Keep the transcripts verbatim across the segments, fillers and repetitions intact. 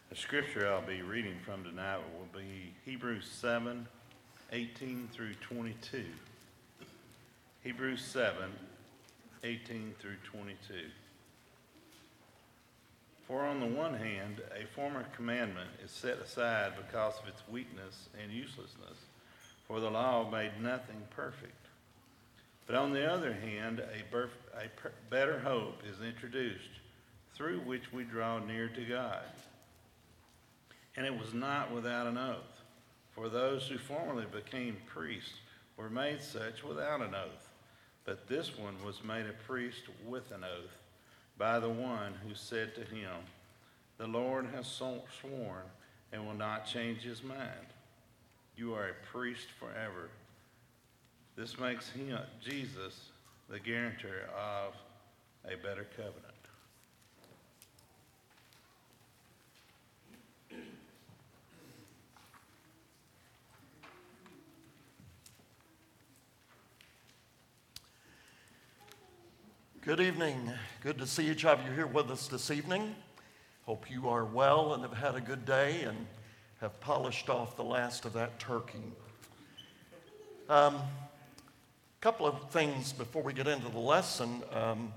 The scripture I'll be reading from tonight will be Hebrews seven, eighteen through twenty-two. Hebrews seven, eighteen through twenty-two. For on the one hand, a former commandment is set aside because of its weakness and uselessness, for the law made nothing perfect. But on the other hand, a, ber- a per- better hope is introduced, through which we draw near to God. And it was not without an oath, for those who formerly became priests were made such without an oath. But this one was made a priest with an oath, by the one who said to him, "The Lord has sworn and will not change his mind. You are a priest forever." This makes him, Jesus, the guarantor of a better covenant. Good evening. Good to see each of you here with us this evening. Hope you are well and have had a good day and have polished off the last of that turkey. A um, couple of things before we get into the lesson. Um,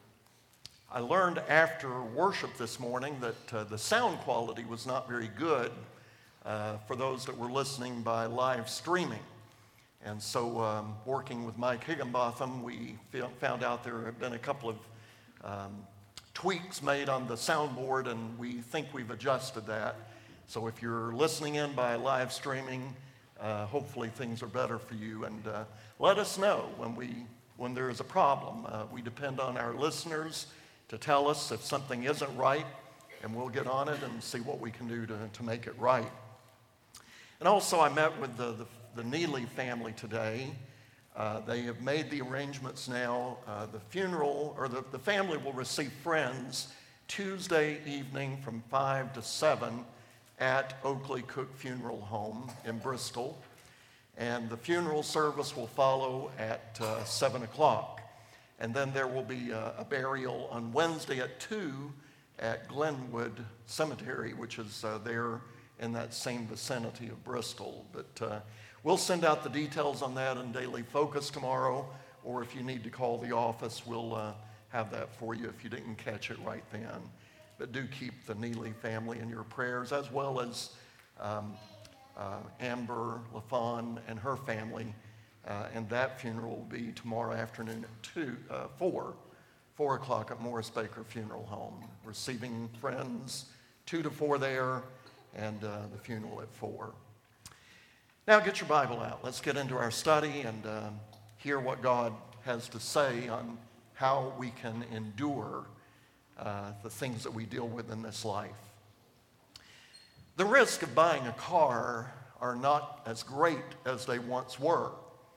I learned after worship this morning that uh, the sound quality was not very good uh, for those that were listening by live streaming. And so um, working with Mike Higginbotham, we found out there have been a couple of um, tweaks made on the soundboard, and we think we've adjusted that. So if you're listening in by live streaming, uh, hopefully things are better for you. And uh, let us know when, we, when there is a problem. Uh, we depend on our listeners to tell us if something isn't right, and we'll get on it and see what we can do to, to make it right. And also I met with the, the the Neely family today. Uh, they have made the arrangements now. Uh, the funeral, or the, the family will receive friends Tuesday evening from five to seven at Oakley Cook Funeral Home in Bristol. And the funeral service will follow at uh, seven o'clock. And then there will be a, a burial on Wednesday at two at Glenwood Cemetery, which is uh, there in that same vicinity of Bristol. But uh, we'll send out the details on that in Daily Focus tomorrow, or if you need to call the office, we'll uh, have that for you if you didn't catch it right then. But do keep the Neely family in your prayers, as well as um, uh, Amber LaFawn and her family. Uh, and that funeral will be tomorrow afternoon at two, uh, four, four o'clock at Morris Baker Funeral Home. Receiving friends, two to four there, and uh, the funeral at four. Now get your Bible out. Let's get into our study and uh, hear what God has to say on how we can endure uh, the things that we deal with in this life. The risk of buying a car are not as great as they once were.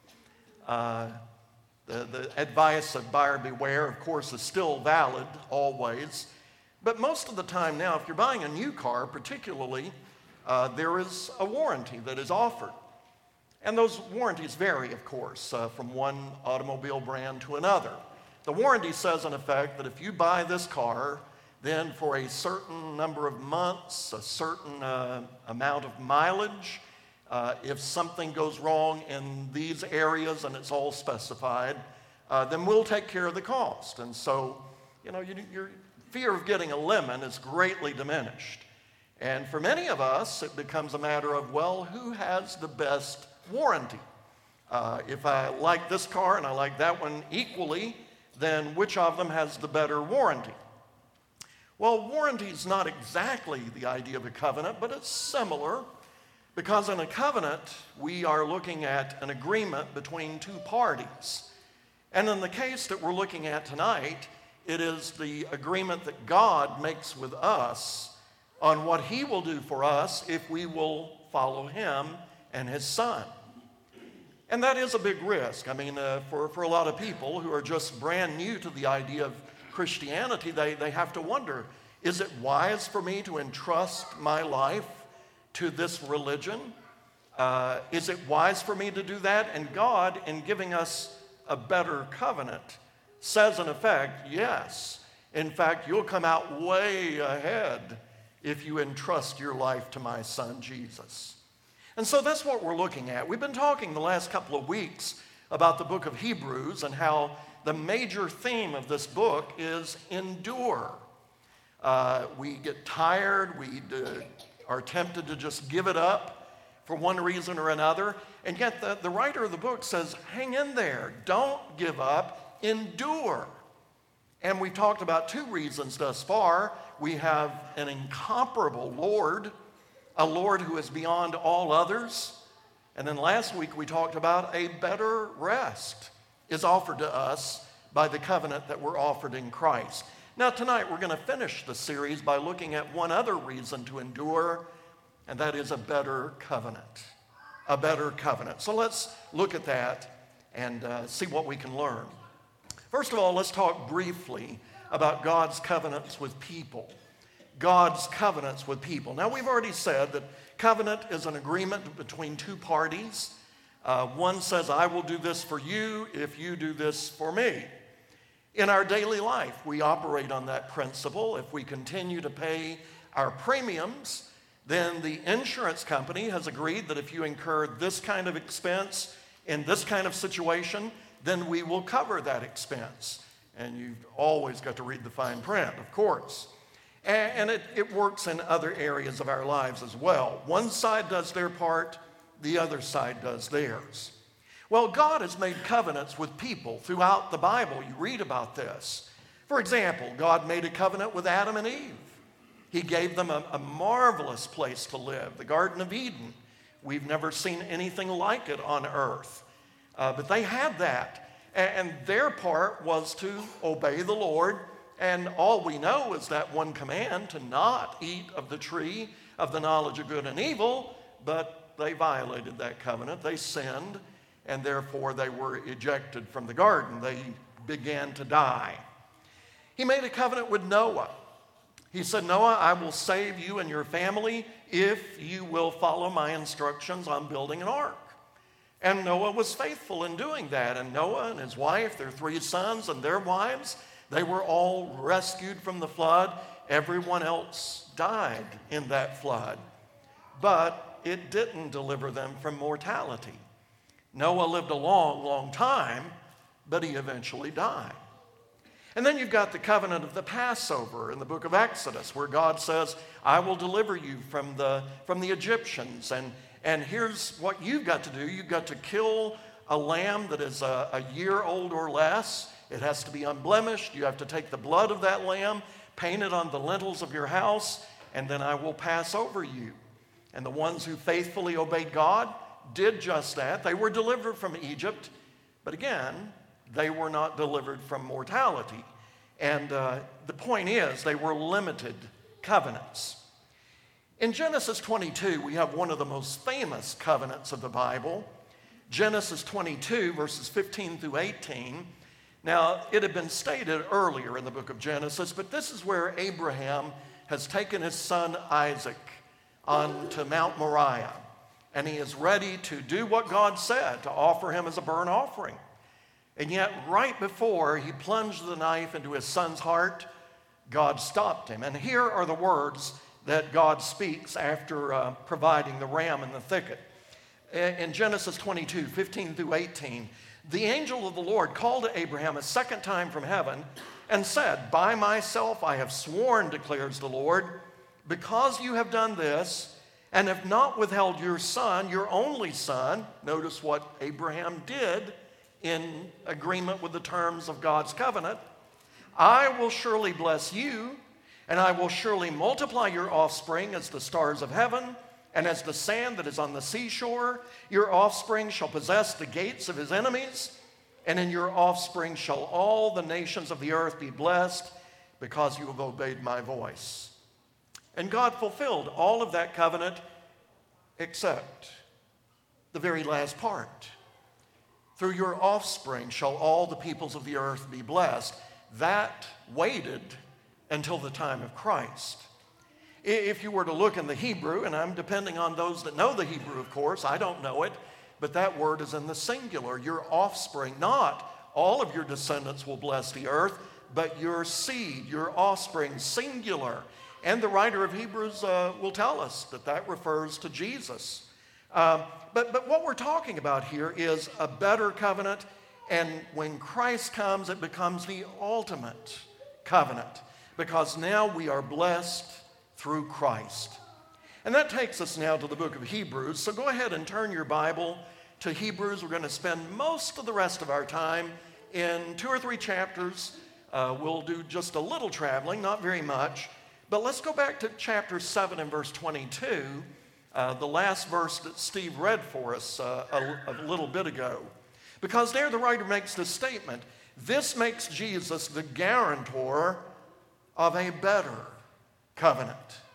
Uh, the, the advice of buyer beware, of course, is still valid always. But most of the time now, if you're buying a new car particularly, uh, there is a warranty that is offered. And those warranties vary, of course, uh, from one automobile brand to another. The warranty says, in effect, that if you buy this car, then for a certain number of months, a certain uh, amount of mileage, uh, if something goes wrong in these areas and it's all specified, uh, then we'll take care of the cost. And so, you know, you, your fear of getting a lemon is greatly diminished. And for many of us, it becomes a matter of, well, who has the best warranty? Uh, if I like this car and I like that one equally, then which of them has the better warranty? Well, warranty is not exactly the idea of a covenant, but it's similar, because in a covenant, we are looking at an agreement between two parties. And in the case that we're looking at tonight, it is the agreement that God makes with us on what he will do for us if we will follow him and his son. And that is a big risk. I mean, uh, for, for a lot of people who are just brand new to the idea of Christianity, they, they have to wonder, is it wise for me to entrust my life to this religion? Uh, is it wise for me to do that? And God, in giving us a better covenant, says in effect, yes. In fact, you'll come out way ahead if you entrust your life to my son, Jesus. And so that's what we're looking at. We've been talking the last couple of weeks about the book of Hebrews and how the major theme of this book is endure. Uh, we get tired, we uh, are tempted to just give it up for one reason or another, and yet the, the writer of the book says, hang in there, don't give up, endure. And we've talked about two reasons thus far. We have an incomparable Lord, a Lord who is beyond all others. And then last week we talked about a better rest is offered to us by the covenant that we're offered in Christ. Now tonight we're going to finish the series by looking at one other reason to endure, and that is a better covenant. A better covenant. So let's look at that and uh, see what we can learn. First of all, let's talk briefly about God's covenants with people. God's covenants with people. Now, we've already said that covenant is an agreement between two parties. Uh, one says, I will do this for you if you do this for me. In our daily life, we operate on that principle. If we continue to pay our premiums, then the insurance company has agreed that if you incur this kind of expense in this kind of situation, then we will cover that expense. And you've always got to read the fine print, of course. And it, it works in other areas of our lives as well. One side does their part, the other side does theirs. Well, God has made covenants with people throughout the Bible. You read about this. For example, God made a covenant with Adam and Eve. He gave them a, a marvelous place to live, the Garden of Eden. We've never seen anything like it on earth. Uh, but they had that, and their part was to obey the Lord, and all we know is that one command to not eat of the tree of the knowledge of good and evil, but they violated that covenant. They sinned, and therefore they were ejected from the garden. They began to die. He made a covenant with Noah. He said, Noah, I will save you and your family if you will follow my instructions on building an ark. And Noah was faithful in doing that. And Noah and his wife, their three sons and their wives, they were all rescued from the flood. Everyone else died in that flood. But it didn't deliver them from mortality. Noah lived a long, long time, but he eventually died. And then you've got the covenant of the Passover in the book of Exodus, where God says, I will deliver you from the, from the Egyptians. And And here's what you've got to do. You've got to kill a lamb that is a, a year old or less. It has to be unblemished. You have to take the blood of that lamb, paint it on the lintels of your house, and then I will pass over you. And the ones who faithfully obeyed God did just that. They were delivered from Egypt, but again, they were not delivered from mortality. And uh, the point is, they were limited covenants. In Genesis twenty-two, we have one of the most famous covenants of the Bible. Genesis twenty-two, verses fifteen through eighteen. Now, it had been stated earlier in the book of Genesis, but this is where Abraham has taken his son Isaac on to Mount Moriah, and he is ready to do what God said, to offer him as a burnt offering. And yet, right before he plunged the knife into his son's heart, God stopped him. And here are the words that God speaks after uh, providing the ram in the thicket. In Genesis twenty-two, fifteen through eighteen, the angel of the Lord called to Abraham a second time from heaven and said, by myself I have sworn, declares the Lord, because you have done this and have not withheld your son, your only son. Notice what Abraham did in agreement with the terms of God's covenant. I will surely bless you, and I will surely multiply your offspring as the stars of heaven and as the sand that is on the seashore. Your offspring shall possess the gates of his enemies, and in your offspring shall all the nations of the earth be blessed, because you have obeyed my voice. And God fulfilled all of that covenant except the very last part. Through your offspring shall all the peoples of the earth be blessed. That waited until the time of Christ. If you were to look in the Hebrew, and I'm depending on those that know the Hebrew, of course, I don't know it, but that word is in the singular. Your offspring, not all of your descendants will bless the earth, but your seed, your offspring, singular. And the writer of Hebrews uh, will tell us that that refers to Jesus. Um, but, but what we're talking about here is a better covenant, and when Christ comes, it becomes the ultimate covenant, because now we are blessed through Christ. And that takes us now to the book of Hebrews. So go ahead and turn your Bible to Hebrews. We're going to spend most of the rest of our time in two or three chapters. Uh, we'll do just a little traveling, not very much. But let's go back to chapter seven and verse twenty-two, uh, the last verse that Steve read for us uh, a, a little bit ago. Because there the writer makes this statement: this makes Jesus the guarantor of a better covenant.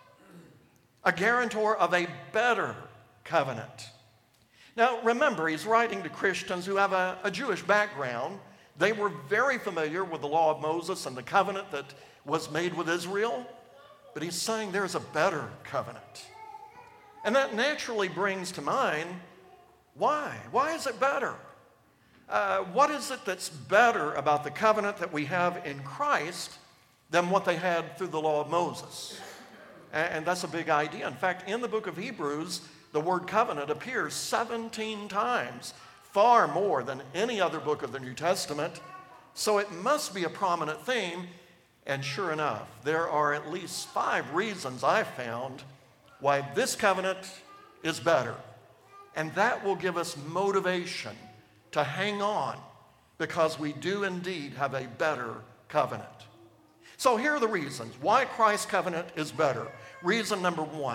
A guarantor of a better covenant. Now remember, he's writing to Christians who have a, a Jewish background. They were very familiar with the law of Moses and the covenant that was made with Israel. But he's saying there's a better covenant. And that naturally brings to mind, why? Why is it better? Uh, what is it that's better about the covenant that we have in Christ than what they had through the law of Moses? And, and that's a big idea. In fact, in the book of Hebrews, the word covenant appears seventeen times, far more than any other book of the New Testament. So it must be a prominent theme. And sure enough, there are at least five reasons I've found why this covenant is better. And that will give us motivation to hang on, because we do indeed have a better covenant. So here are the reasons why Christ's covenant is better. Reason number one,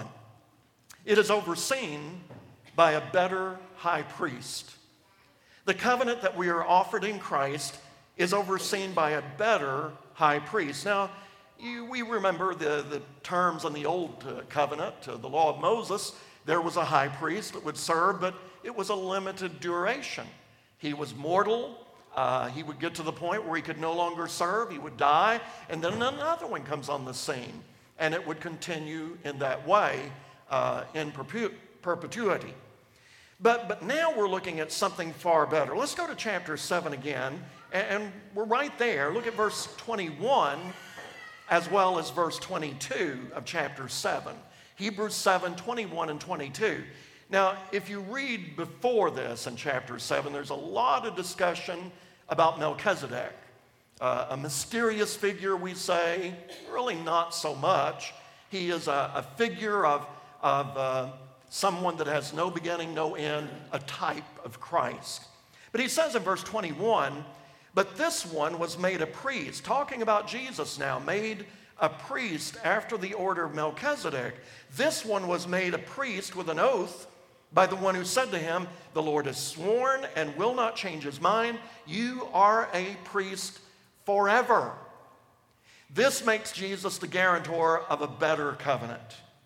it is overseen by a better high priest. The covenant that we are offered in Christ is overseen by a better high priest. Now, you, we remember the, the terms in the Old uh, Covenant, uh, the law of Moses. There was a high priest that would serve, but it was a limited duration. He was mortal. Uh, he would get to the point where he could no longer serve. He would die, and then another one comes on the scene, and it would continue in that way uh, in perpetu- perpetuity. But, but now we're looking at something far better. Let's go to chapter seven again. And we're right there. Look at verse twenty-one as well as verse twenty-two of chapter seven. Hebrews seven, twenty-one and twenty-two. Now, if you read before this in chapter seven, there's a lot of discussion about Melchizedek. Uh, a mysterious figure, we say, really not so much. He is a, a figure of, of uh, someone that has no beginning, no end, a type of Christ. But he says in verse twenty-one, but this one was made a priest, talking about Jesus now, made a priest after the order of Melchizedek. This one was made a priest with an oath by the one who said to him, the Lord has sworn and will not change his mind. You are a priest forever. This makes Jesus the guarantor of a better covenant.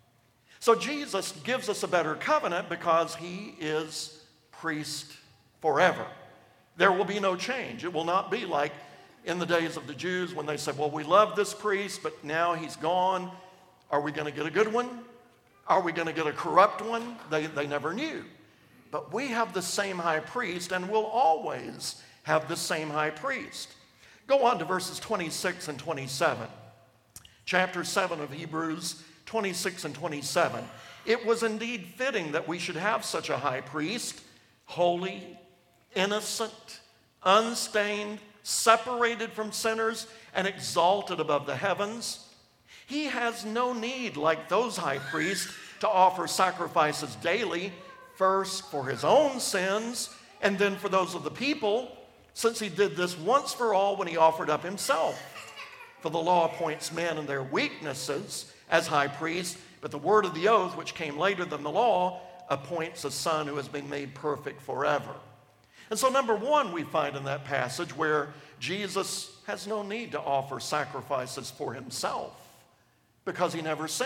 So Jesus gives us a better covenant because he is priest forever. There will be no change. It will not be like in the days of the Jews when they said, well, we love this priest, but now he's gone. Are we going to get a good one? Are we going to get a corrupt one? They, they never knew. But we have the same high priest, and will always have the same high priest. Go on to verses twenty-six and twenty-seven. Chapter seven of Hebrews, twenty-six and twenty-seven. It was indeed fitting that we should have such a high priest, holy, innocent, unstained, separated from sinners, and exalted above the heavens. He has no need, like those high priests, to offer sacrifices daily, first for his own sins, and then for those of the people, since he did this once for all when he offered up himself. For the law appoints men in their weaknesses as high priests, but the word of the oath, which came later than the law, appoints a son who has been made perfect forever. And so number one, we find in that passage where Jesus has no need to offer sacrifices for himself because he never sinned.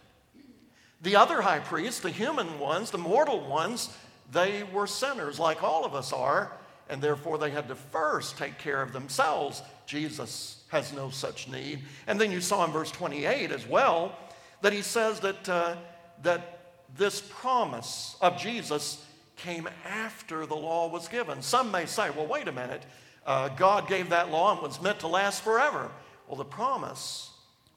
The other high priests, the human ones, the mortal ones, they were sinners like all of us are, and therefore they had to first take care of themselves. Jesus has no such need. And then you saw in verse twenty-eight as well that he says that, uh, that this promise of Jesus came after the law was given. Some may say, well, wait a minute. Uh, God gave that law and was meant to last forever. Well, the promise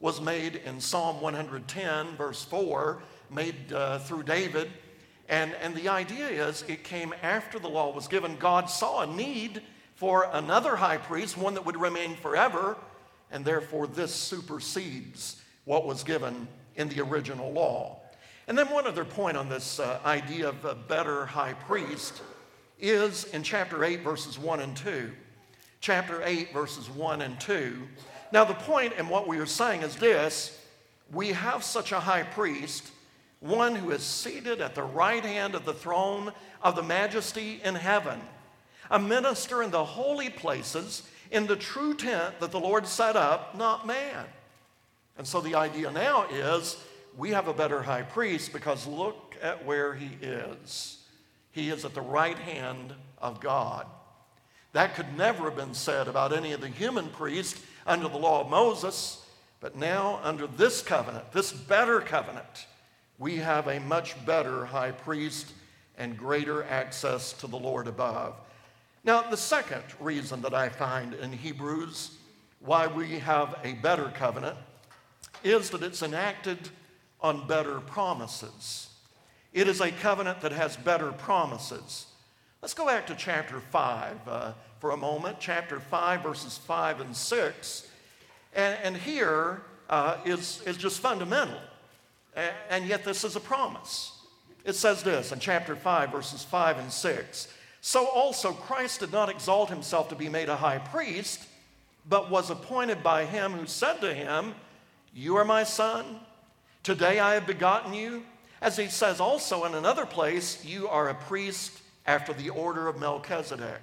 was made in Psalm one ten, verse four, made uh, through David. And, and the idea is it came after the law was given. God saw a need for another high priest, one that would remain forever, and therefore this supersedes what was given in the original law. And then one other point on this uh, idea of a better high priest is in chapter eight, verses one and two. Chapter eight, verses one and two. Now the point in what we are saying is this: we have such a high priest, one who is seated at the right hand of the throne of the majesty in heaven, a minister in the holy places, in the true tent that the Lord set up, not man. And so the idea now is we have a better high priest because look at where he is. He is at the right hand of God. That could never have been said about any of the human priests under the law of Moses, but now under this covenant, this better covenant, we have a much better high priest and greater access to the Lord above. Now, the second reason that I find in Hebrews why we have a better covenant is that it's enacted on better promises. It is a covenant that has better promises. Let's go back to chapter five uh, for a moment. Chapter five, verses five and six. And, and here uh, is, is just fundamental. And, and yet this is a promise. It says this in chapter five, verses five and six. So also Christ did not exalt himself to be made a high priest, but was appointed by him who said to him, "You are my son. Today I have begotten you." As he says also in another place, "You are a priest after the order of Melchizedek."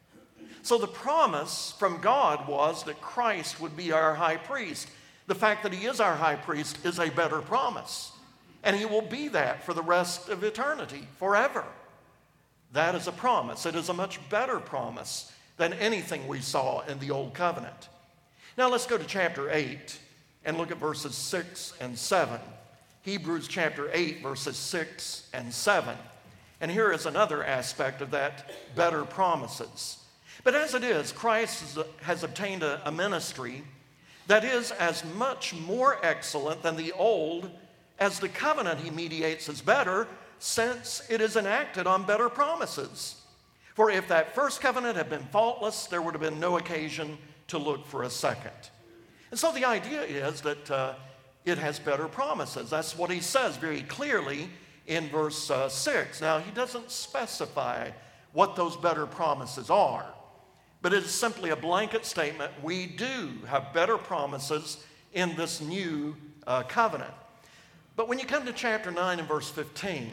So the promise from God was that Christ would be our high priest. The fact that he is our high priest is a better promise. And he will be that for the rest of eternity, forever. That is a promise. It is a much better promise than anything we saw in the Old Covenant. Now let's go to chapter eight and look at verses six and seven. Hebrews chapter eight, verses six and seven. And here is another aspect of that better promises. But as it is, Christ has obtained a, a ministry that is as much more excellent than the old as the covenant he mediates is better, since it is enacted on better promises. For if that first covenant had been faultless, there would have been no occasion to look for a second. And so the idea is that uh, it has better promises. That's what he says very clearly in verse uh, six. Now, he doesn't specify what those better promises are, but it is simply a blanket statement. We do have better promises in this new uh, covenant. But when you come to chapter nine and verse fifteen,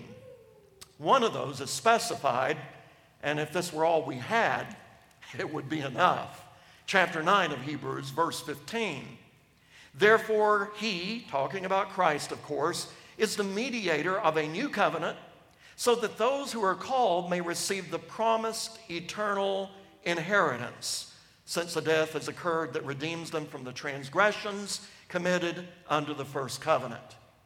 one of those is specified, and if this were all we had, it would be enough. Chapter nine of Hebrews, verse fifteen. Therefore, he, talking about Christ, of course, is the mediator of a new covenant, so that those who are called may receive the promised eternal inheritance, since a death has occurred that redeems them from the transgressions committed under the first covenant.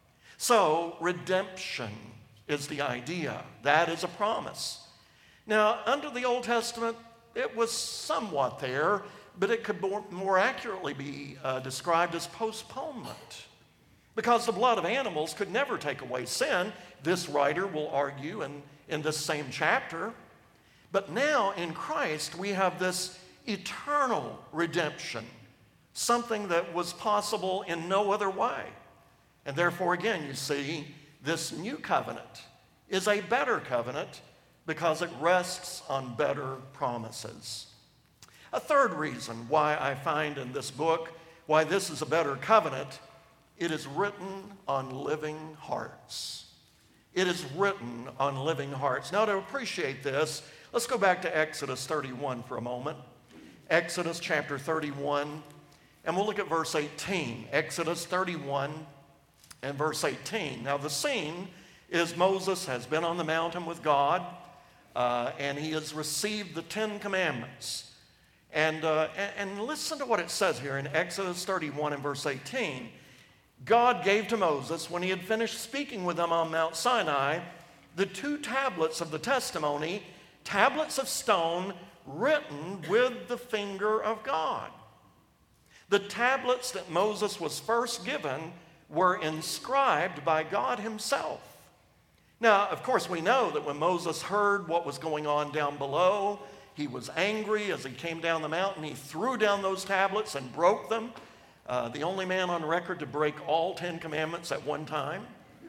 So, redemption is the idea. That is a promise. Now, under the Old Testament, it was somewhat there, but it could more, more accurately be uh, described as postponement, because the blood of animals could never take away sin. This writer will argue in, in this same chapter. But now in Christ, we have this eternal redemption, something that was possible in no other way. And therefore, again, you see, this new covenant is a better covenant because it rests on better promises. A third reason why I find in this book why this is a better covenant, it is written on living hearts. It is written on living hearts. Now, to appreciate this, let's go back to Exodus thirty-one for a moment. Exodus chapter thirty-one, and we'll look at verse eighteen. Exodus thirty-one and verse eighteen. Now, the scene is Moses has been on the mountain with God, uh, and he has received the Ten Commandments. And, uh, and, and listen to what it says here in Exodus thirty-one and verse eighteen. God gave to Moses, when he had finished speaking with him on Mount Sinai, the two tablets of the testimony, tablets of stone written with the finger of God. The tablets that Moses was first given were inscribed by God himself. Now, of course, we know that when Moses heard what was going on down below, he was angry. As he came down the mountain, he threw down those tablets and broke them. Uh, the only man on record to break all Ten Commandments at one time.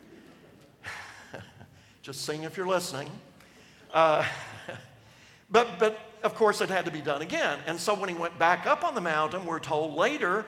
Just sing if you're listening. Uh, but, but, of course, it had to be done again. And so when he went back up on the mountain, we're told later,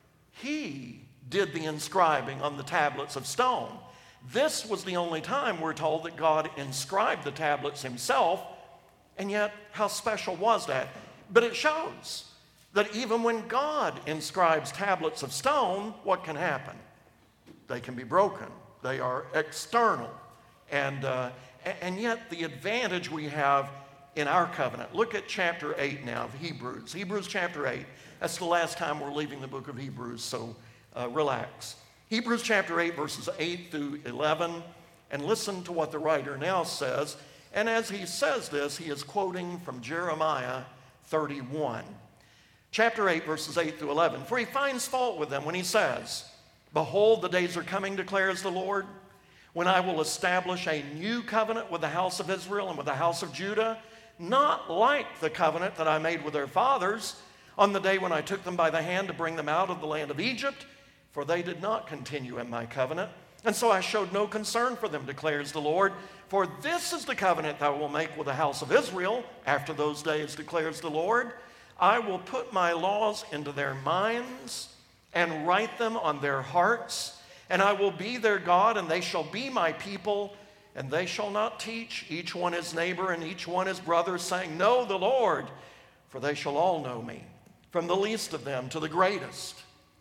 he did the inscribing on the tablets of stone. This was the only time we're told that God inscribed the tablets himself, and yet how special was that? But it shows that even when God inscribes tablets of stone, what can happen? They can be broken. They are external. And, uh, and yet the advantage we have in our covenant. Look at chapter eight now of Hebrews. Hebrews chapter eight. That's the last time we're leaving the book of Hebrews, so uh, relax. Hebrews chapter eight, verses eight through eleven. And listen to what the writer now says. And as he says this, he is quoting from Jeremiah thirty-one. Chapter eight, verses eight through eleven. For he finds fault with them when he says, Behold, the days are coming, declares the Lord, when I will establish a new covenant with the house of Israel and with the house of Judah, not like the covenant that I made with their fathers on the day when I took them by the hand to bring them out of the land of Egypt, for they did not continue in my covenant. And so I showed no concern for them, declares the Lord. For this is the covenant that I will make with the house of Israel after those days, declares the Lord. I will put my laws into their minds and write them on their hearts, and I will be their God, and they shall be my people, and they shall not teach each one his neighbor and each one his brother, saying, Know the Lord, for they shall all know me, from the least of them to the greatest.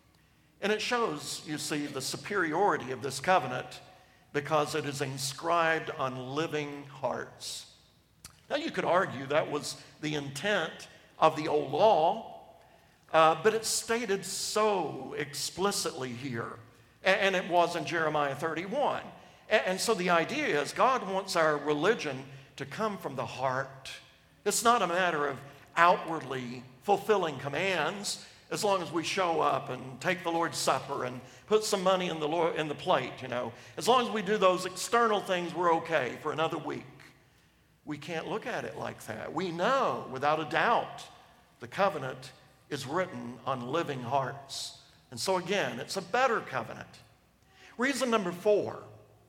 And it shows, you see, the superiority of this covenant because it is inscribed on living hearts. Now, you could argue that was the intent of the old law, uh, but it's stated so explicitly here, and, and it was in Jeremiah thirty-one. And, and so the idea is God wants our religion to come from the heart. It's not a matter of outwardly fulfilling commands. As long as we show up and take the Lord's Supper and put some money in the Lord, in the plate, you know. As long as we do those external things, we're okay for another week. We can't look at it like that. We know, without a doubt, the covenant is written on living hearts. And so again, it's a better covenant. Reason number four,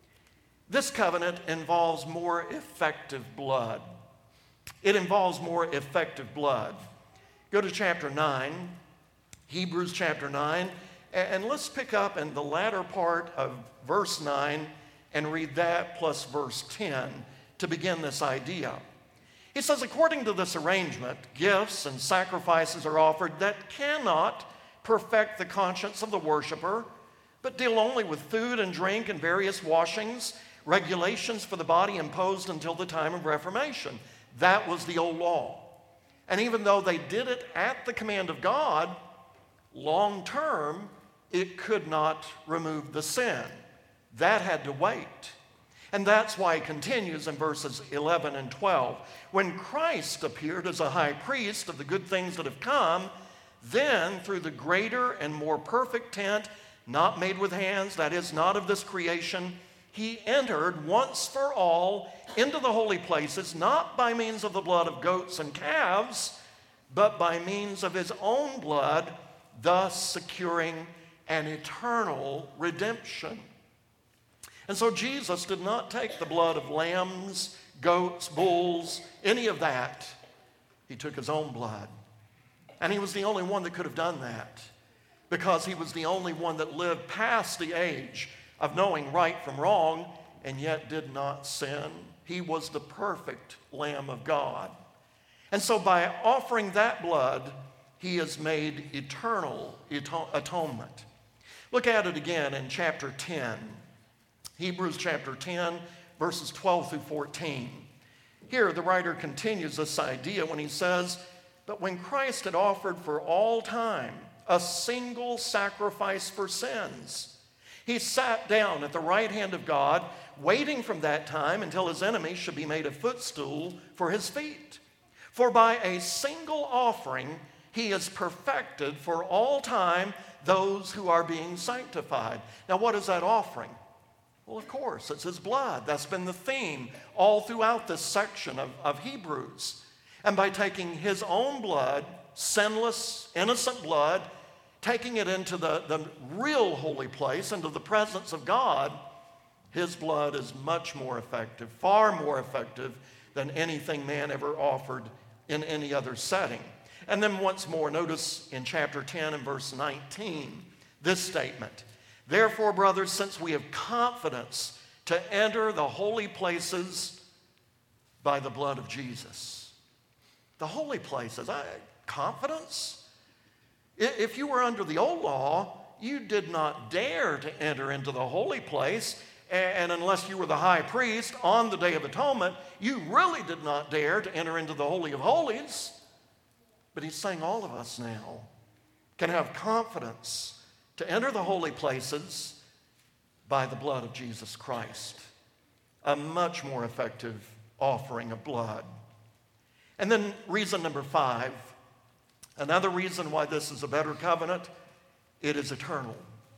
this covenant involves more effective blood. It involves more effective blood. Go to chapter nine. Hebrews chapter nine, and let's pick up in the latter part of verse nine and read that plus verse ten to begin this idea. He says, according to this arrangement, gifts and sacrifices are offered that cannot perfect the conscience of the worshiper, but deal only with food and drink and various washings, regulations for the body imposed until the time of Reformation. That was the old law. And even though they did it at the command of God, long term, it could not remove the sin. That had to wait. And that's why it continues in verses eleven and twelve. When Christ appeared as a high priest of the good things that have come, then through the greater and more perfect tent, not made with hands, that is, not of this creation, he entered once for all into the holy places, not by means of the blood of goats and calves, but by means of his own blood, thus securing an eternal redemption. And so Jesus did not take the blood of lambs, goats, bulls, any of that. He took his own blood. And he was the only one that could have done that because he was the only one that lived past the age of knowing right from wrong and yet did not sin. He was the perfect Lamb of God. And so by offering that blood, he has made eternal atonement. Look at it again in chapter ten. Hebrews chapter ten, verses twelve through fourteen. Here the writer continues this idea when he says, But when Christ had offered for all time a single sacrifice for sins, he sat down at the right hand of God, waiting from that time until his enemies should be made a footstool for his feet. For by a single offering He has perfected for all time those who are being sanctified. Now, what is that offering? Well, of course, it's his blood. That's been the theme all throughout this section of, of Hebrews. And by taking his own blood, sinless, innocent blood, taking it into the, the real holy place, into the presence of God, his blood is much more effective, far more effective than anything man ever offered in any other setting. And then once more, notice in chapter ten and verse nineteen, this statement. Therefore, brothers, since we have confidence to enter the holy places by the blood of Jesus. The holy places, I, confidence? If you were under the old law, you did not dare to enter into the holy place, and unless you were the high priest on the Day of Atonement, you really did not dare to enter into the Holy of Holies. But he's saying all of us now can have confidence to enter the holy places by the blood of Jesus Christ. A much more effective offering of blood. And then reason number five, another reason why this is a better covenant, it is eternal.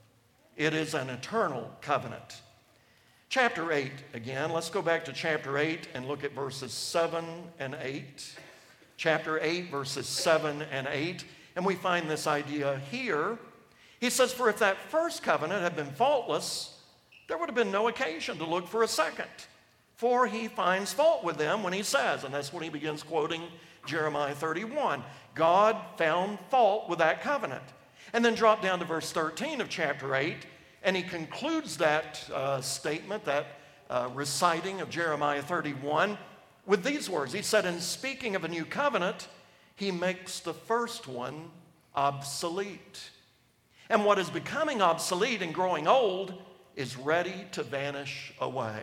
It is an eternal covenant. Chapter eight, again, let's go back to chapter eight and look at verses seven and eight. Chapter eight, verses seven and eight, and we find this idea here. He says, for if that first covenant had been faultless, there would have been no occasion to look for a second. For he finds fault with them when he says, and that's when he begins quoting Jeremiah thirty-one, God found fault with that covenant. And then drop down to verse thirteen of chapter eight, and he concludes that uh, statement, that uh, reciting of Jeremiah thirty-one, with these words. He said, in speaking of a new covenant, he makes the first one obsolete. And what is becoming obsolete and growing old is ready to vanish away.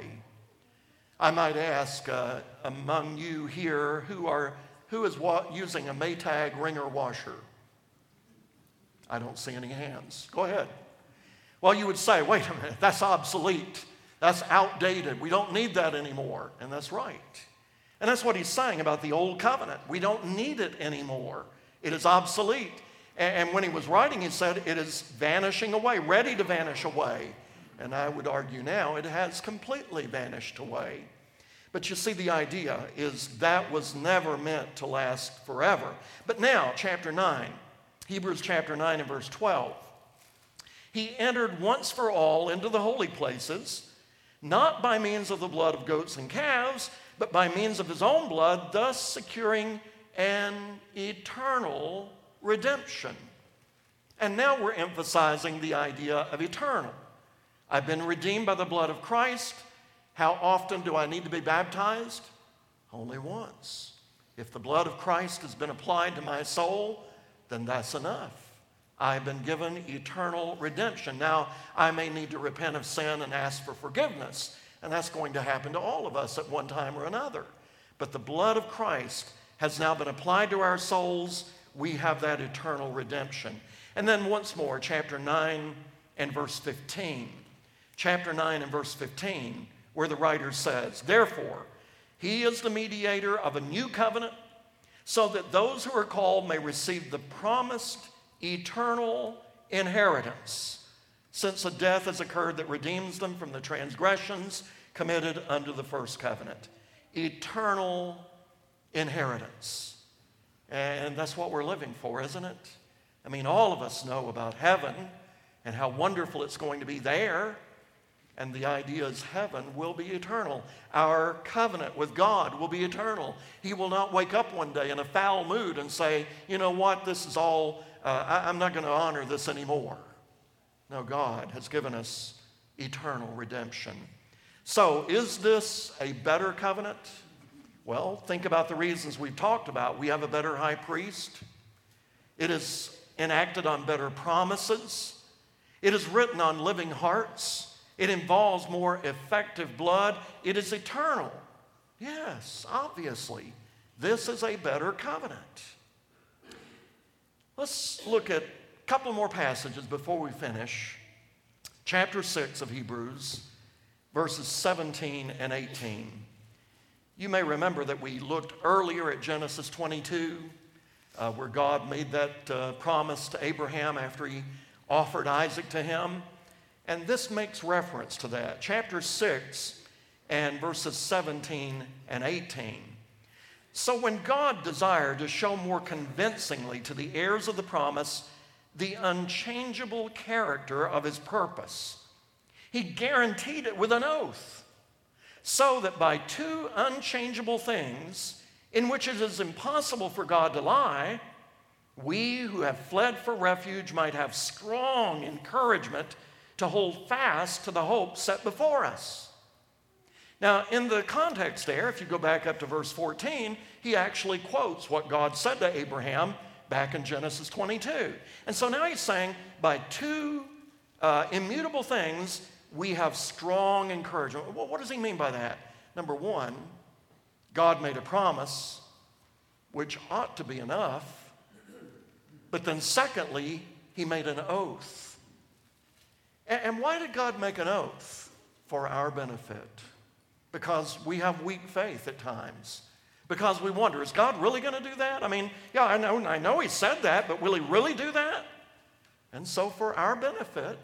I might ask uh, among you here who are who is wa- using a Maytag wringer washer? I don't see any hands. Go ahead. Well, you would say, wait a minute, that's obsolete. That's outdated. We don't need that anymore. And that's right. And that's what he's saying about the old covenant. We don't need it anymore. It is obsolete. And when he was writing, he said it is vanishing away, ready to vanish away. And I would argue now it has completely vanished away. But you see, the idea is that was never meant to last forever. But now, chapter nine, Hebrews chapter nine and verse twelve. He entered once for all into the holy places, not by means of the blood of goats and calves, but by means of his own blood, thus securing an eternal redemption. And now we're emphasizing the idea of eternal. I've been redeemed by the blood of Christ. How often do I need to be baptized? Only once. If the blood of Christ has been applied to my soul, then that's enough. I've been given eternal redemption. Now, I may need to repent of sin and ask for forgiveness, and that's going to happen to all of us at one time or another. But the blood of Christ has now been applied to our souls. We have that eternal redemption. And then once more, chapter nine and verse fifteen. Chapter nine and verse fifteen, where the writer says, therefore, he is the mediator of a new covenant, so that those who are called may receive the promised eternal inheritance, since a death has occurred that redeems them from the transgressions committed under the first covenant. Eternal inheritance. And that's what we're living for, isn't it? I mean, all of us know about heaven and how wonderful it's going to be there. And the idea is heaven will be eternal. Our covenant with God will be eternal. He will not wake up one day in a foul mood and say, you know what, this is all, uh, I, I'm not going to honor this anymore. No, God has given us eternal redemption. So is this a better covenant? Well, think about the reasons we've talked about. We have a better high priest. It is enacted on better promises. It is written on living hearts. It involves more effective blood. It is eternal. Yes, obviously, this is a better covenant. Let's look at a couple more passages before we finish. Chapter six of Hebrews, verses seventeen and eighteen. You may remember that we looked earlier at Genesis twenty-two, uh, where God made that uh, promise to Abraham after he offered Isaac to him. And this makes reference to that. Chapter six and verses seventeen and eighteen. So when God desired to show more convincingly to the heirs of the promise the unchangeable character of his purpose, he guaranteed it with an oath, so that by two unchangeable things in which it is impossible for God to lie, we who have fled for refuge might have strong encouragement to hold fast to the hope set before us. Now, in the context there, if you go back up to verse fourteen, he actually quotes what God said to Abraham back in Genesis twenty-two. And so now he's saying, by two uh, immutable things, we have strong encouragement. Well, what does he mean by that? Number one, God made a promise, which ought to be enough. But then secondly, he made an oath. And, and why did God make an oath? For our benefit. Because we have weak faith at times. Because we wonder, is God really going to do that? I mean, yeah, I know, I know he said that, but will he really do that? And so for our benefit,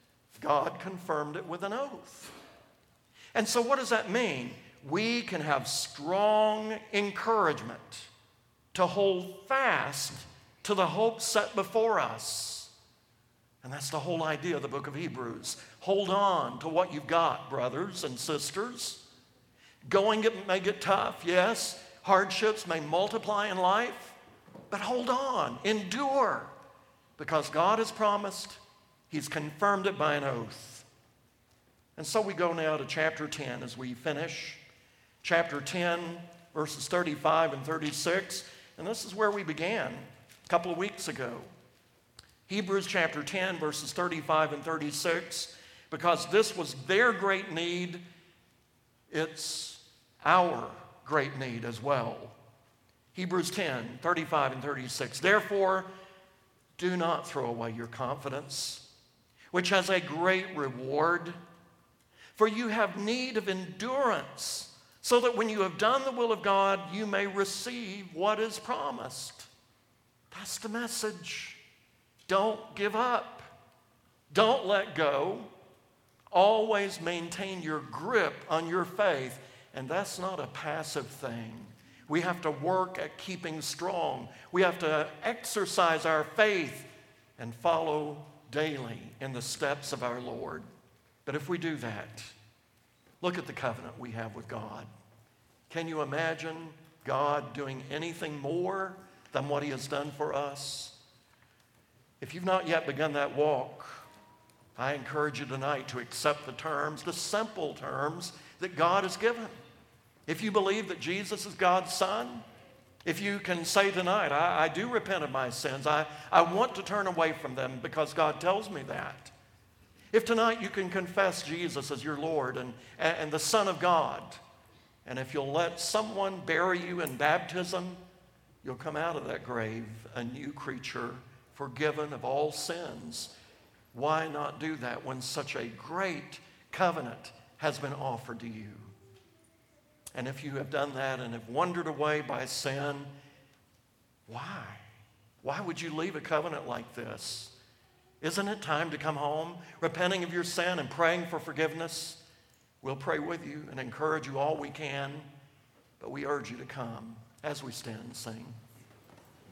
God confirmed it with an oath. And so what does that mean? We can have strong encouragement to hold fast to the hope set before us. And that's the whole idea of the book of Hebrews. Hold on to what you've got, brothers and sisters. Going it may get tough, yes. Hardships may multiply in life, but hold on, endure, because God has promised, he's confirmed it by an oath. And so we go now to chapter ten as we finish. Chapter ten, verses thirty-five and thirty-six, and this is where we began a couple of weeks ago. Hebrews chapter ten, verses thirty-five and thirty-six, because this was their great need, it's our great need as well. Hebrews ten, thirty-five and thirty-six. Therefore, do not throw away your confidence, which has a great reward, for you have need of endurance, so that when you have done the will of God, you may receive what is promised. That's the message. Don't give up. Don't let go. Always maintain your grip on your faith. And that's not a passive thing. We have to work at keeping strong. We have to exercise our faith and follow daily in the steps of our Lord. But if we do that, look at the covenant we have with God. Can you imagine God doing anything more than what he has done for us? If you've not yet begun that walk, I encourage you tonight to accept the terms, the simple terms that God has given. If you believe that Jesus is God's Son, if you can say tonight, I, I do repent of my sins, I, I want to turn away from them because God tells me that. If tonight you can confess Jesus as your Lord and, and the Son of God, and if you'll let someone bury you in baptism, you'll come out of that grave a new creature, forgiven of all sins. Why not do that when such a great covenant has been offered to you? And if you have done that and have wandered away by sin, why? Why would you leave a covenant like this? Isn't it time to come home, repenting of your sin and praying for forgiveness? We'll pray with you and encourage you all we can, but we urge you to come as we stand and sing.